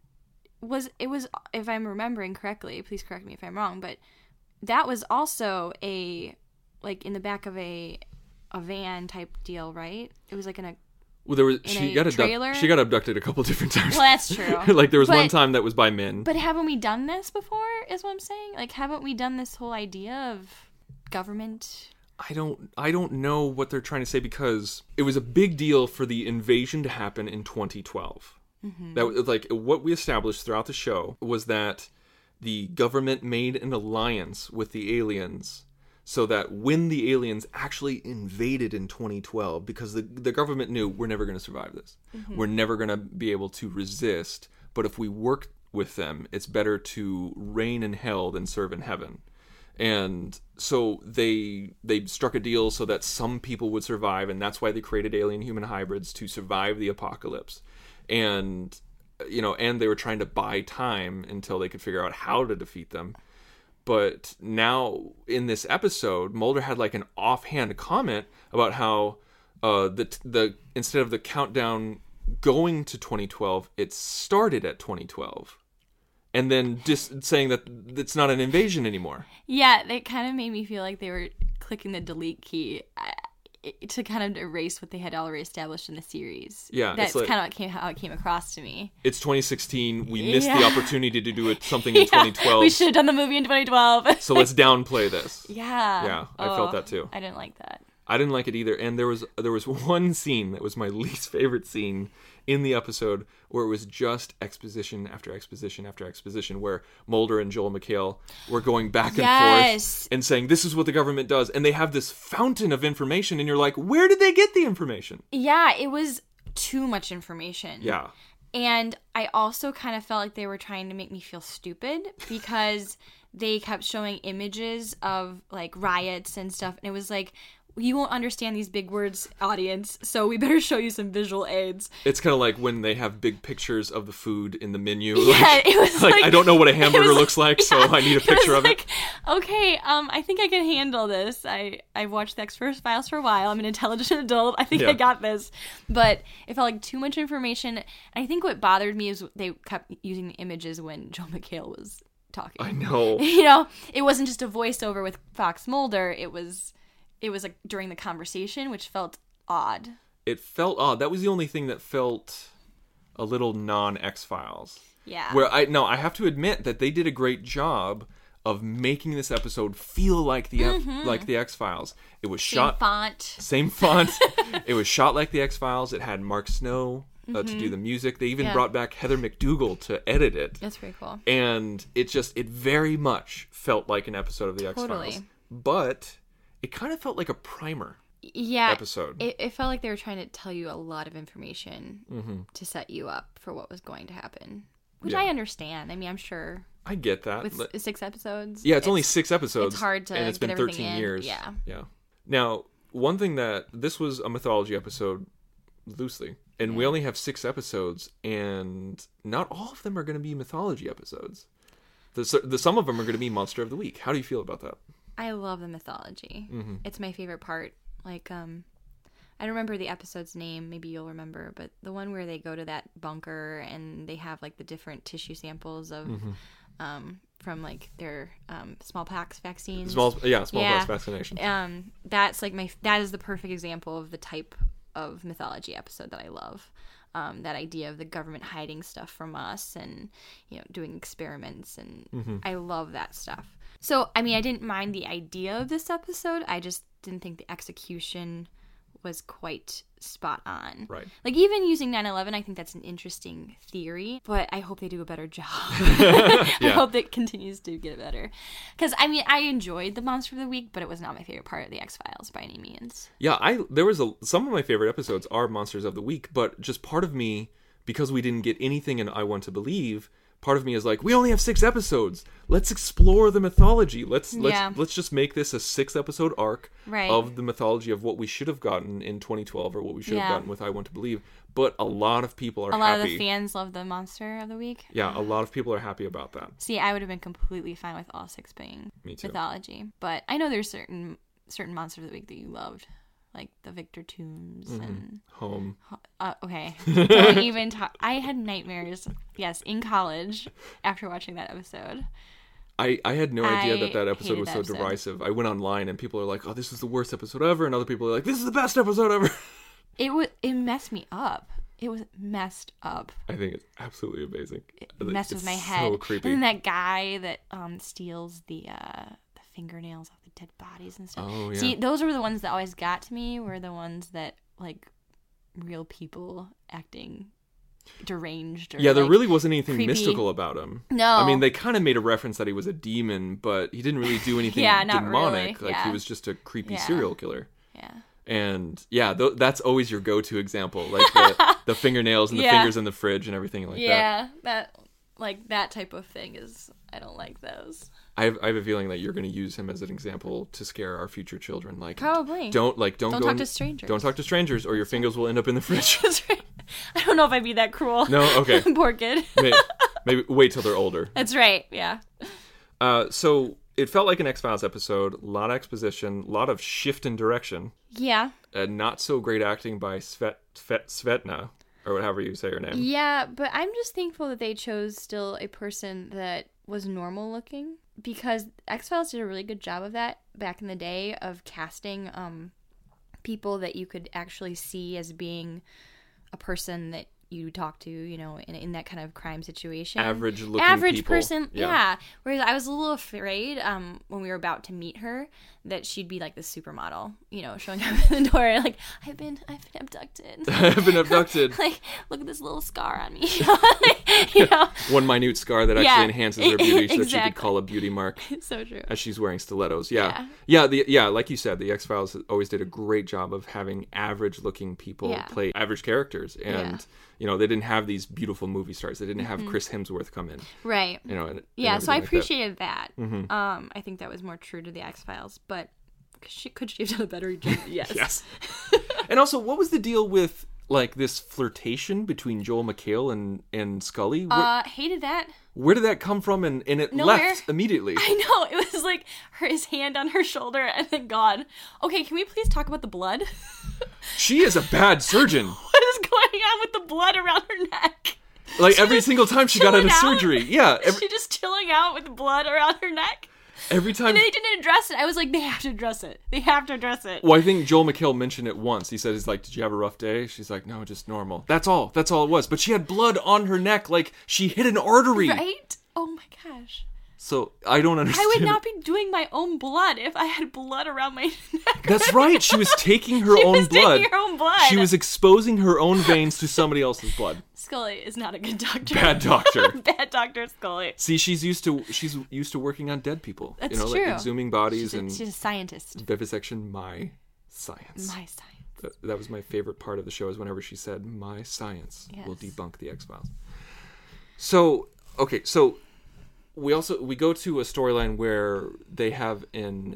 was it was, if I'm remembering correctly, please correct me if I'm wrong, but that was also a, like, in the back of a a van type deal, right? It was like in a
Well, there was
in
she
a
got
trailer?
abducted. She got abducted a couple different times.
Well, that's true.
Like there was
but,
one time that was by men.
But haven't we done this before? Is what I'm saying. Like, haven't we done this whole idea of government?
I don't I don't know what they're trying to say, because it was a big deal for the invasion to happen in twenty twelve. Mm-hmm. That was like what we established throughout the show was that the government made an alliance with the aliens so that when the aliens actually invaded in twenty twelve, because the the government knew we're never going to survive this. Mm-hmm. We're never going to be able to resist, but if we work with them, it's better to reign in hell than serve in heaven. And so they they struck a deal so that some people would survive, and that's why they created alien human hybrids to survive the apocalypse. And you know, and they were trying to buy time until they could figure out how to defeat them. But now in this episode, Mulder had like an offhand comment about how uh, the the instead of the countdown going to twenty twelve, it started at twenty twelve. And then just saying that it's not an invasion anymore.
Yeah, it kind of made me feel like they were clicking the delete key. I, to kind of erase what they had already established in the series.
Yeah,
that's
like,
kind of what came, how it came across to me.
It's twenty sixteen. We missed
Yeah.
the opportunity to do it something in
Yeah,
twenty twelve.
we should have done the movie in twenty twelve.
So let's downplay this.
Yeah.
Yeah, I
Oh,
felt that too.
I didn't like that.
I didn't like it either. And there was there was one scene that was my least favorite scene in the episode, where it was just exposition after exposition after exposition, where Mulder and Joel McHale were going back and
Yes.
forth and saying, this is what the government does. And they have this fountain of information, and you're like, where did they get the information?
Yeah, it was too much information.
Yeah.
And I also kind of felt like they were trying to make me feel stupid because they kept showing images of like riots and stuff. And it was like, you won't understand these big words, audience, so we better show you some visual aids.
It's kind of like when they have big pictures of the food in the menu.
Yeah,
like,
it was
like,
like,
I don't know what a hamburger
was
looks like,
yeah,
so I need a picture
it was
of
like,
it.
Okay, um, I think I can handle this. I, I've watched the X-Files Files for a while. I'm an intelligent adult. I think
Yeah.
I got this. But it felt like too much information. And I think what bothered me is they kept using the images when Joel McHale was talking.
I know.
You know, it wasn't just a voiceover with Fox Mulder. It was... It was like during the conversation, which felt odd.
It felt odd. That was the only thing that felt a little non-X-Files.
Yeah.
Where I no, I have to admit that they did a great job of making this episode feel like the
Mm-hmm.
like the X-Files. It was
Same
shot
font.
same font. It was shot like the X-Files. It had Mark Snow uh, to do the music. They even
Yeah.
brought back Heather McDougall to edit it.
That's pretty cool.
And it just it very much felt like an episode of the X-Files.
Totally.
But it kind of felt like a primer
Yeah.
episode.
It, it felt like they were trying to tell you a lot of information
Mm-hmm.
to set you up for what was going to happen. Which
Yeah.
I understand. I mean, I'm sure
I get that.
with
But-
s- six episodes.
yeah, it's, only six episodes.
it's hard to
and it's
get
been
everything
thirteen
in.
years.
Yeah.
Yeah. Now, one thing that this was a mythology episode loosely, and we only have six episodes, and not all of them are going to be mythology episodes. The, the some of them are going to be Monster of the Week. How do you feel about that?
I love the mythology.
Mm-hmm.
It's my favorite part. Like, um, I don't remember the episode's name. Maybe you'll remember, but the one where they go to that bunker and they have like the different tissue samples of,
Mm-hmm.
um, from like their um smallpox vaccines.
Small, yeah, smallpox
Yeah.
vaccination.
Um, that's like my that is the perfect example of the type of mythology episode that I love. Um, that idea of the government hiding stuff from us and, you know, doing experiments, and
Mm-hmm.
I love that stuff. So, I mean, I didn't mind the idea of this episode. I just didn't think the execution was quite spot on.
Right.
Like, even using nine eleven, I think that's an interesting theory, but I hope they do a better job. I
Yeah.
hope it continues to get better. Because, I mean, I enjoyed the Monster of the Week, but it was not my favorite part of the X-Files by any means.
Yeah, I there was a some of my favorite episodes are Monsters of the Week, but just part of me, because we didn't get anything in I Want to Believe, part of me is like, we only have six episodes. Let's explore the mythology. Let's let's
Yeah.
let's just make this a six episode arc
Right.
of the mythology of what we should have gotten in twenty twelve or what we should
Yeah.
have gotten with I Want to Believe. But a lot of people are
A lot
happy.
of the fans love the Monster of the Week.
Yeah, a lot of people are happy about that.
See, I would have been completely fine with all six being
Me too.
mythology. But I know there's certain certain Monster of the Week that you loved. Like the Victor Tombs
Mm-hmm.
and...
Home.
Uh, okay. Don't even talk. I had nightmares, yes, in college after watching that episode.
I, I had no idea
I
that that episode
hated
was
that
so
episode.
derisive. I went online and people are like, oh, this is the worst episode ever. And other people are like, this is the best episode ever.
It was. It messed me up. It was messed up.
I think it's absolutely amazing.
It messed
It's
with my head.
so creepy.
And then that guy that um steals the uh the fingernails off the dead bodies and stuff.
Oh, yeah.
See, those were the ones that always got to me. Were the ones that like real people acting deranged. Or,
Yeah, there
like,
really wasn't anything
creepy.
mystical about him.
No.
I mean, they kind of made a reference that he was a demon, but he didn't really do anything
Yeah, not
demonic.
really,
Like, he
yeah.
was just a creepy
Yeah.
serial killer.
Yeah.
And, yeah, th- that's always your go-to example. Like, the, the fingernails and the
Yeah.
fingers in the fridge and everything like that.
Yeah, that like that type of thing is. I don't like those.
I have, I have a feeling that you're going to use him as an example to scare our future children. Like,
Probably.
Don't, like, don't,
Don't
go
talk
in-
to strangers.
Don't talk to strangers or your fingers will end up in the fridge.
That's right. I don't know if I'd be that cruel.
No? Okay.
Poor kid.
maybe, maybe wait till they're older.
That's right. Yeah.
Uh, so it felt like an X-Files episode. A lot of exposition, a lot of shift in direction.
Yeah.
Uh, not so great acting by Svet, Svet, Svetna, or however you say her name.
Yeah, but I'm just thankful that they chose still a person that was normal looking, because X-Files did a really good job of that back in the day of casting um people that you could actually see as being a person that you talk to, you know, in, in that kind of crime situation.
Average looking
Average
people.
person, yeah.
Yeah.
Whereas I was a little afraid um, when we were about to meet her that she'd be like the supermodel, you know, showing up in the door like, I've been, I've been abducted.
I've been abducted.
Like, look at this little scar on me. You know?
One minute scar that actually
Yeah.
enhances her beauty, so that she
Exactly.
could call a beauty mark
So true.
as she's wearing stilettos. Yeah,
Yeah.
yeah, the, yeah. Like you said, the X-Files always did a great job of having average-looking people
Yeah.
play average characters, and
Yeah.
you know they didn't have these beautiful movie stars. They didn't have
Mm-hmm.
Chris Hemsworth come in.
Right.
You know, and, and
Yeah, so I
everything like that.
appreciated that.
Mhm.
Um, I think that was more true to the X-Files, but could she, could she have done a better job? Yes.
Yes. And also, what was the deal with like this flirtation between Joel McHale and and Scully? Where,
Uh, hated that.
where did that come from? And and it
Nowhere.
left immediately.
I know. It was like her, his hand on her shoulder and then gone. Okay, can we please talk about the blood?
She is a bad surgeon.
What is going on with the blood around her neck?
Like every single time she got out
chilling
of
out?
surgery. Yeah.
Is
Every,
she just chilling out with blood around her neck?
every time.
And they didn't address it. I was like, they have to address it. They have to address it.
Well, I think Joel McHale mentioned it once. He said, he's like, did you have a rough day? She's like, no, just normal. That's all. That's all it was. But she had blood on her neck. Like she hit an artery.
Right? Oh my gosh.
So I don't understand.
I would not be doing my own blood if I had blood around my neck.
That's right. She was taking her
She
own
was
blood.
taking her own blood.
She was exposing her own veins to somebody else's blood.
Scully is not a good doctor.
Bad doctor.
Bad doctor Scully.
See, she's used to she's used to working on dead people.
That's
you know,
true.
like exhuming bodies
She's a,
and
she's a scientist.
vivisection. My science.
My science.
That, that was my favorite part of the show. Is whenever she said, "My science will
Yes.
debunk the X-Files." So okay, so we also we go to a storyline where they have an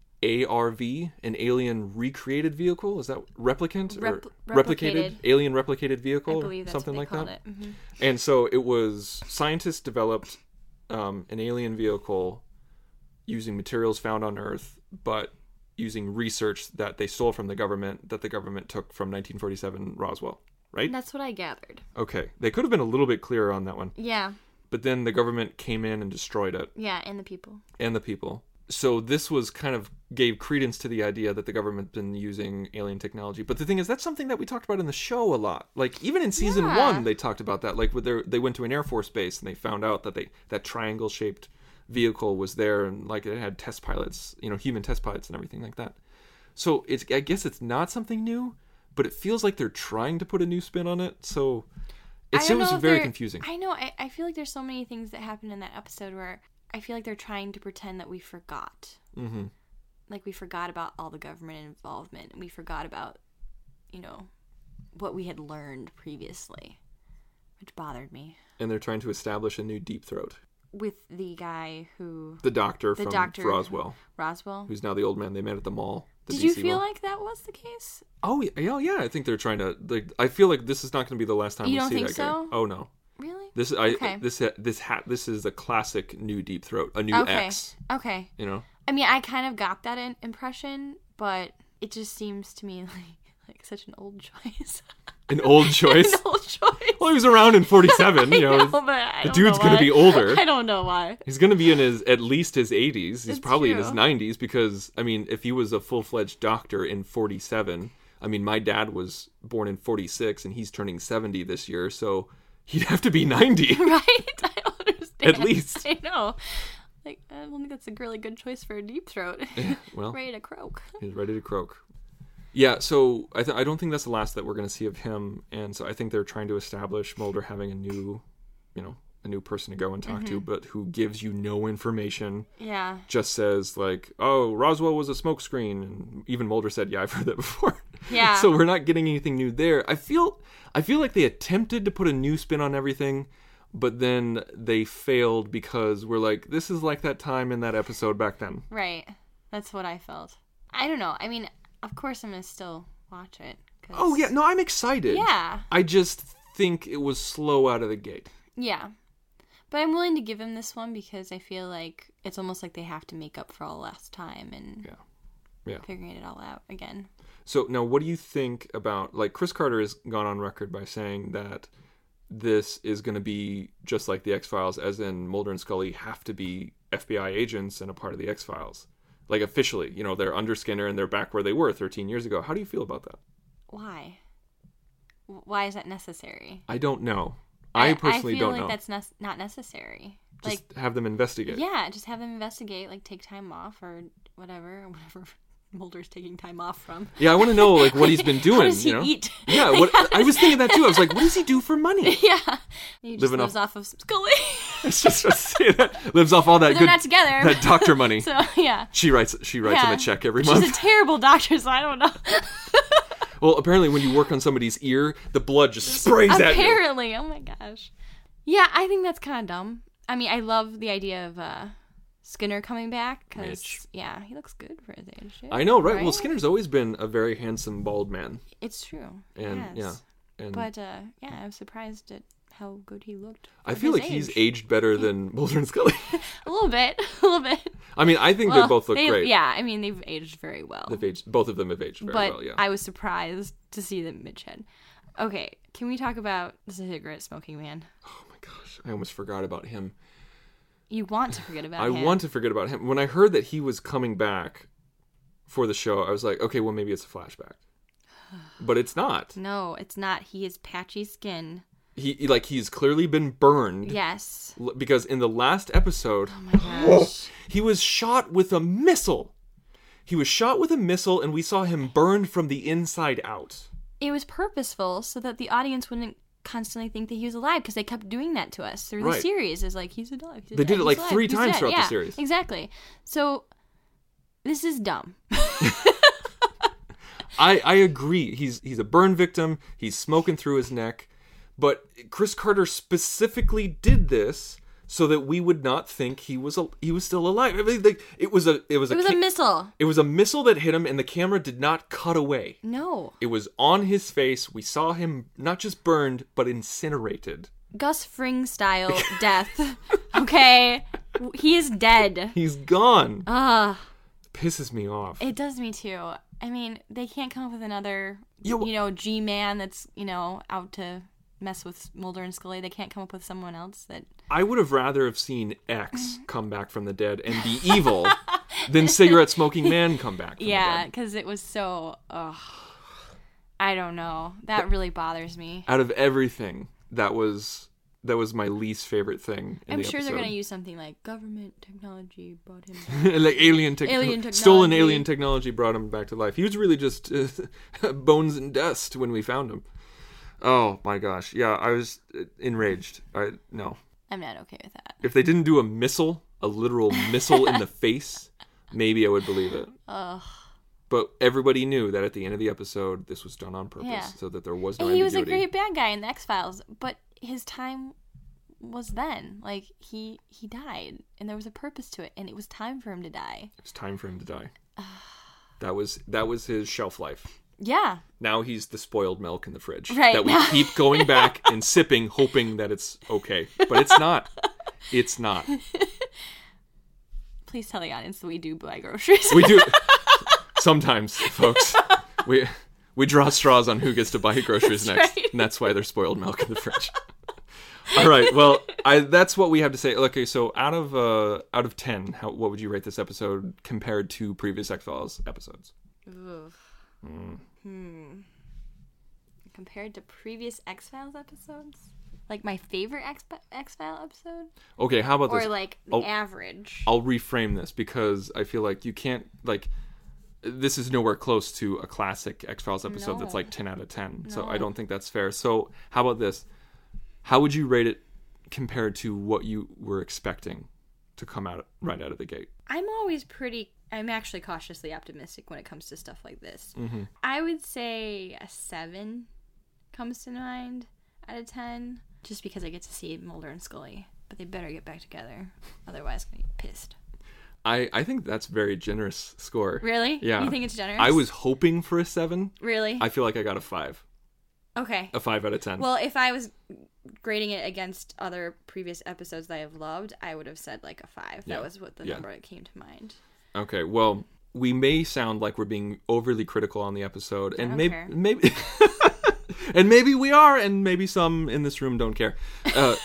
A R V, an alien recreated vehicle. Is that replicant
Rep-
or
replicated.
alien replicated vehicle,
I believe
or
that's
something
what they
like
called
that?
it. Mhm.
And so it was scientists developed um, an alien vehicle using materials found on Earth, but using research that they stole from the government, that the government took from nineteen forty-seven Roswell, right?
That's what I gathered.
Okay. They could have been a little bit clearer on that one.
Yeah.
But then the government came in and destroyed it,
Yeah, and the people.
and the people. So this was kind of gave credence to the idea that the government's been using alien technology. But the thing is, that's something that we talked about in the show a lot. Like even in season
Yeah.
one, they talked about that. Like with their, they went to an Air Force base and they found out that they that triangle shaped vehicle was there, and like it had test pilots, you know, human test pilots and everything like that. So it's I guess it's not something new, but it feels like they're trying to put a new spin on it. So it's,
I
it
don't
was
know if
very
they're-
confusing.
I know. I, I feel like there's so many things that happened in that episode where I feel like they're trying to pretend that we forgot.
Mm-hmm.
Like we forgot about all the government involvement. We forgot about, you know, what we had learned previously, which bothered me.
And they're trying to establish a new Deep Throat.
With the guy who
The doctor
The
from
doctor-
Roswell,
Roswell.
who's now the old man they met at the mall. The
Did
D
you
C
feel
mall.
like that was the case?
Oh yeah, yeah, yeah. I think they're trying to. Like, I feel like this is not going to be the last time
You
we
don't
see
think
that
so?
guy. Oh no,
Really?
this I
Okay.
this this hat this is the classic new Deep Throat, a new
Okay.
X.
Okay.
You know,
I mean, I kind of got that in- impression, but it just seems to me like like such an old choice.
an old choice.
An old choice.
Well, he was around in forty-seven. You know,
I know, but I
the
don't
dude's
know
gonna
why.
be older.
I don't know why.
He's going to be in his at least his eighties. He's
It's
probably in his
true.
nineties because I mean, if he was a full fledged doctor in forty-seven, I mean, my dad was born in forty-six and he's turning seventy this year, so he'd have to be ninety.
Right? I don't understand.
At least.
I know. Like, I don't think that's a really good choice for a deep throat.
Well,
Ready to croak.
he's ready to croak. Yeah, so I, th- I don't think that's the last that we're going to see of him, and so I think they're trying to establish Mulder having a new, you know, a new person to go and talk to, but who gives you no information,
Yeah.
just says like, oh, Roswell was a smokescreen, and even Mulder said, yeah, I've heard that before.
Yeah.
So we're not getting anything new there. I feel, I feel like they attempted to put a new spin on everything, but then they failed because we're like, this is like that time in that episode back then.
Right. That's what I felt. I don't know. I mean, of course I'm going to still watch it. 'cause-
Oh yeah, no, I'm excited.
Yeah.
I just think it was slow out of the gate.
Yeah. But I'm willing to give him this one because I feel like it's almost like they have to make up for all last time and
Yeah. Yeah.
figuring it all out again.
So now what do you think about, like, Chris Carter has gone on record by saying that this is going to be just like the X-Files, as in Mulder and Scully have to be F B I agents and a part of the X-Files. Like, officially, you know, they're under Skinner and they're back where they were thirteen years ago. How do you feel about that?
Why? Why is that necessary?
I don't know. I, I personally
I feel
don't
like
know.
that's ne- not necessary.
Just
like,
have them investigate.
Yeah, just have them investigate, like take time off or whatever, whatever Mulder's taking time off from.
Yeah, I want to know like what he's been doing.
How does he
you know?
eat?
Yeah, what, I was thinking that too. I was like, what does he do for money?
Yeah, he just
Living
lives
off-
off of Scully.
I was just about to say that. Lives off all that
They're
good
not together.
that doctor money.
So yeah,
She writes she writes
yeah.
him a check every
She's
month.
a terrible doctor, so I don't know.
Well, apparently when you work on somebody's ear, the blood just sprays at you.
Apparently, oh my gosh. Yeah, I think that's kind of dumb. I mean, I love the idea of uh, Skinner coming back
Mitch.
because yeah, he looks good for his age.
I know, right? Well, Skinner's always been a very handsome bald man.
It's true.
And
yes.
yeah. And
But uh, yeah, I was surprised at how good he looked.
I
for
feel
his
like he's
age.
aged better than Mulder and Scully.
a little bit, a little bit.
I mean, I think
Well,
they both look
they-
great.
Yeah, I mean they've aged very well.
They've aged, both of them have aged very
but
well, yeah.
I was surprised to see that Mitch had. Okay, can we talk about the cigarette smoking man?
Oh my gosh, I almost forgot about him.
You want to forget about
I
him.
want to forget about him. When I heard that he was coming back for the show, I was like, okay, well, maybe it's a flashback. But it's not.
No, it's not. He is patchy skin.
He like he's clearly been burned.
Yes.
L- Because in the last episode,
Oh my gosh.
he was shot with a missile. He was shot with a missile, and we saw him burned from the inside out.
It was purposeful so that the audience wouldn't constantly think that he was alive because they kept doing that to us through the
Right.
series. It's like, he's alive. He's
They
dead,
did it,
he's
like,
alive,
three
he's
times
dead.
throughout the
Yeah,
series.
Exactly. So, this is dumb.
I, I agree. He's he's a burn victim. He's smoking through his neck. But Chris Carter specifically did this so that we would not think he was a, he was still alive. I mean, like, it was a it was a
It was
ca-
a missile.
it was a missile that hit him, and the camera did not cut away.
No.
It was on his face. We saw him not just burned, but incinerated.
Gus Fring style death. Okay? He is dead.
He's gone.
Ugh.
Pisses me off.
It does me too. I mean, they can't come up with another,
Yeah, well-
you know, G-man that's, you know, out to mess with Mulder and Scully. They can't come up with someone else that...
I would have rather have seen X come back from the dead and be evil than cigarette smoking man come back from
Yeah,
the dead.
because it was so... Ugh. I don't know. That really bothers me.
Out of everything, that was that was my least favorite thing in
I'm
the
sure
episode.
they're going to use something like government technology brought him back.
like alien, tech-
Alien
stolen
technology.
alien technology brought him back to life. He was really just uh, bones and dust when we found him. Oh my gosh, yeah, I was uh, enraged. I no,
I'm not okay with that.
if they didn't do a missile, a literal missile in the face, maybe I would believe it.
Ugh.
But everybody knew that at the end of the episode, this was done on purpose,
Yeah.
so that there was no
He was
ambiguity.
a great bad guy in the X-Files, but his time was then. Like, he he died, and there was a purpose to it, and it was time for him to die.
It's time for him to die. that was that was his shelf life.
Yeah.
Now he's the spoiled milk in the fridge
Right.
that we keep going back and sipping, hoping that it's okay, but it's not. It's not.
Please tell the audience that we do buy groceries.
We do sometimes, folks. We we draw straws on who gets to buy groceries
That's
next,
right.
and that's why there's spoiled milk in the fridge. All right. Well, I that's what we have to say. Okay, so out of uh, out of ten, how, what would you rate this episode compared to previous X-Files episodes?
Oof.
Mm.
Hmm. Compared to previous X-Files episodes? Like my favorite X- X-File episode?
Okay, how about
Or
this?
like the
I'll-
average?
I'll reframe this because I feel like you can't like. This is nowhere close to a classic X-Files episode that's
No.
like ten out of ten. So
No.
I don't think that's fair. So how about this? How would you rate it compared to what you were expecting to come out right out of the gate?
I'm always pretty... I'm actually cautiously optimistic when it comes to stuff like this.
Mm-hmm.
I would say a seven comes to mind out of ten. Just because I get to see Mulder and Scully. But they better get back together. Otherwise, I'm going to be pissed.
I, I think that's a very generous score.
Really?
Yeah.
You think it's generous?
I was hoping for a seven.
Really?
I feel like I got a five.
Okay.
A five out of ten.
Well, if I was grading it against other previous episodes that I have loved, I would have said like a five.
Yeah.
That was what the
Yeah.
number that came to mind.
Okay, well, we may sound like we're being overly critical on the episode, and
don't
maybe
care.
maybe and maybe we are, and maybe some in this room don't care. Uh,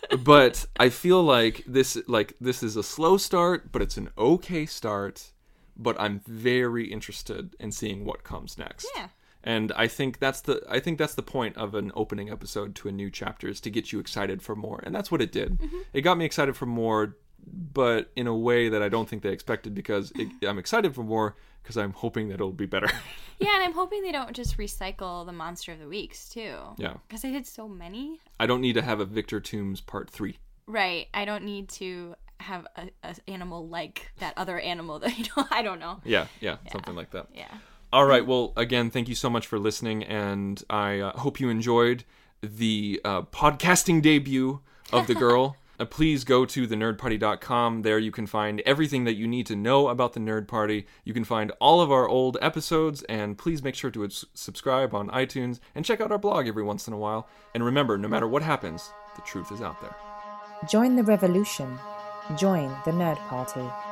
but I feel like this like this is a slow start, but it's an okay start. but I'm very interested in seeing what comes next.
Yeah.
And I think that's the I think that's the point of an opening episode to a new chapter, is to get you excited for more. And that's what it did. Mm-hmm. It got me excited for more, but in a way that I don't think they expected, because it, I'm excited for more because I'm hoping that it'll be better.
Yeah, and I'm hoping they don't just recycle the Monster of the Weeks, too.
Yeah.
Because they did so many.
I don't need to have a Victor Toombs part three.
Right. I don't need to have a, a animal like that other animal that you know. I don't know.
Yeah, yeah, yeah, something like that.
Yeah.
All right. Well, again, thank you so much for listening, and I uh, hope you enjoyed the uh, podcasting debut of the girl. uh, please go to the nerd party dot com. There you can find everything that you need to know about the Nerd Party. You can find all of our old episodes, and please make sure to s- subscribe on iTunes and check out our blog every once in a while. And remember, no matter what happens, the truth is out there.
Join the revolution. Join the Nerd Party.